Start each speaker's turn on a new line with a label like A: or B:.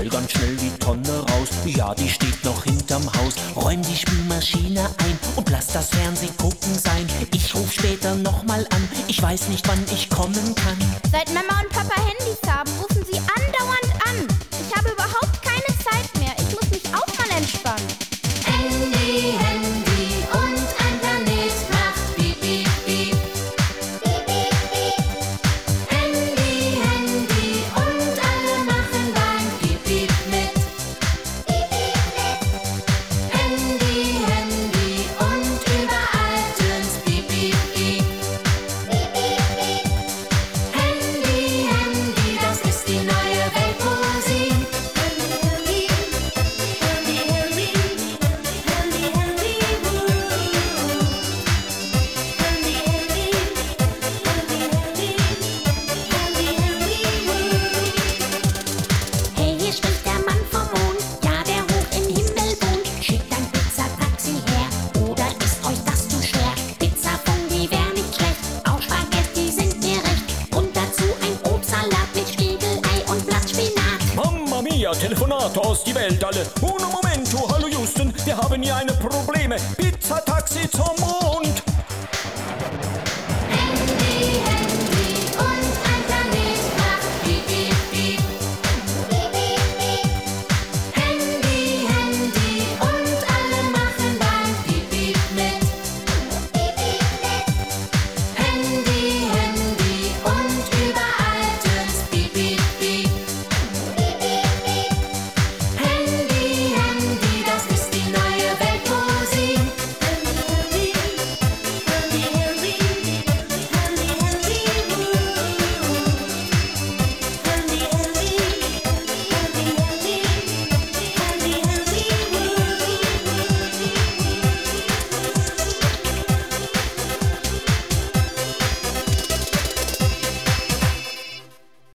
A: Stell ganz schnell die Tonne raus, ja, die steht noch hinterm Haus. Räum die Spülmaschine ein und lass das Fernsehgucken sein. Ich ruf später nochmal an, ich weiß nicht, wann ich kommen kann.
B: Seit Mama und Papa Handys haben, rufen sie andauernd an. Ich habe überhaupt keine Zeit mehr, ich muss mich auch mal entspannen.
C: Handy, Handy und Internet macht piep, piep, piep. Piep, piep, piep. Handy, Handy und alle machen beim Piep, piep mit. Piep, piep, piep. Handy, Handy und überall tönt's piep, piep, piep. Piep, piep, piep. Handy, Handy, das ist die neue Weltmusik. Handy, Handy, Handy, Handy, Handy, woo. Handy, Handy, Handy, Handy, Handy, woo.
D: Hey, hier spricht der Mann vom Mond, ja, der hoch im Himmel wohnt. Schickt ein Pizzataxi her, oder ist euch das zu schwer? Pizzafundi wär nicht schlecht, auch Spaghetti sind mir recht. Und dazu ein Obstsalat mit Spiegelei und Blattspinat.
A: Mamma mia, Telefonate aus die Welt alle. Uno momento, hallo Houston, wir haben hier eine Probleme. Pizzataxi zum Mond.